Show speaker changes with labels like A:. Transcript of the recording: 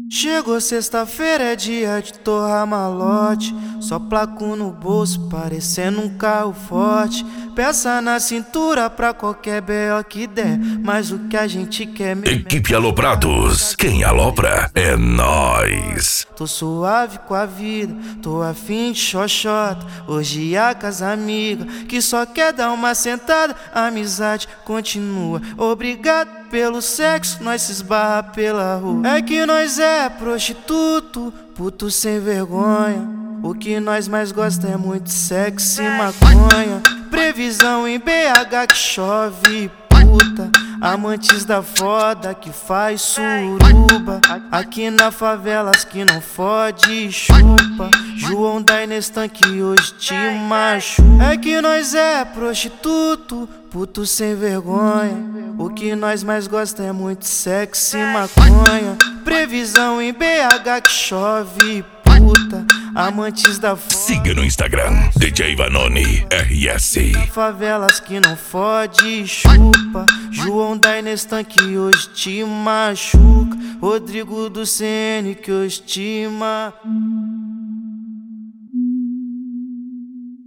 A: Chegou sexta-feira, é dia de torrar malote. Só placo no bolso, parecendo um carro forte. Peça na cintura pra qualquer B.O. que der. Mas o que a gente quer mesmo.
B: Equipe Aloprados, quem alopra é nós.
A: Tô suave com a vida, tô afim de xoxota. Hoje a casa amiga, que só quer dar uma sentada. A amizade continua. Obrigado pelo sexo, nós se esbarra pela rua. É que nós é prostituto, puto sem vergonha. O que nós mais gosta é muito sexo e maconha. Previsão em BH que chove, puta. Amantes da foda que faz suruba. Aqui na favelas que não fode e chupa. João da Inestan que hoje te machuca. É que nós é prostituto, puto sem vergonha. O que nós mais gosta é muito sexo e maconha. Previsão em BH que chove, puta. Amantes da foda.
B: Siga no Instagram, DJ Vanoni RS.
A: Favelas que não fode e chupa. João da Inestan que hoje te machuca. Rodrigo do CN que hoje te